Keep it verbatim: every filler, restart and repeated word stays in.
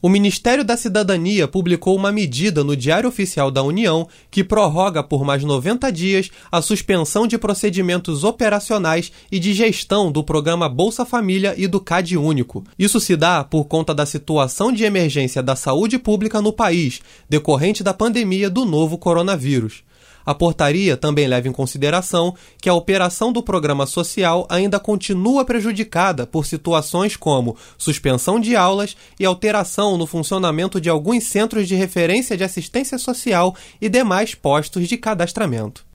O Ministério da Cidadania publicou uma medida no Diário Oficial da União que prorroga por mais noventa dias a suspensão de procedimentos operacionais e de gestão do programa Bolsa Família e do CAD Único. Isso se dá por conta da situação de emergência da saúde pública no país, decorrente da pandemia do novo coronavírus. A portaria também leva em consideração que a operação do programa social ainda continua prejudicada por situações como suspensão de aulas e alteração no funcionamento de alguns centros de referência de assistência social e demais postos de cadastramento.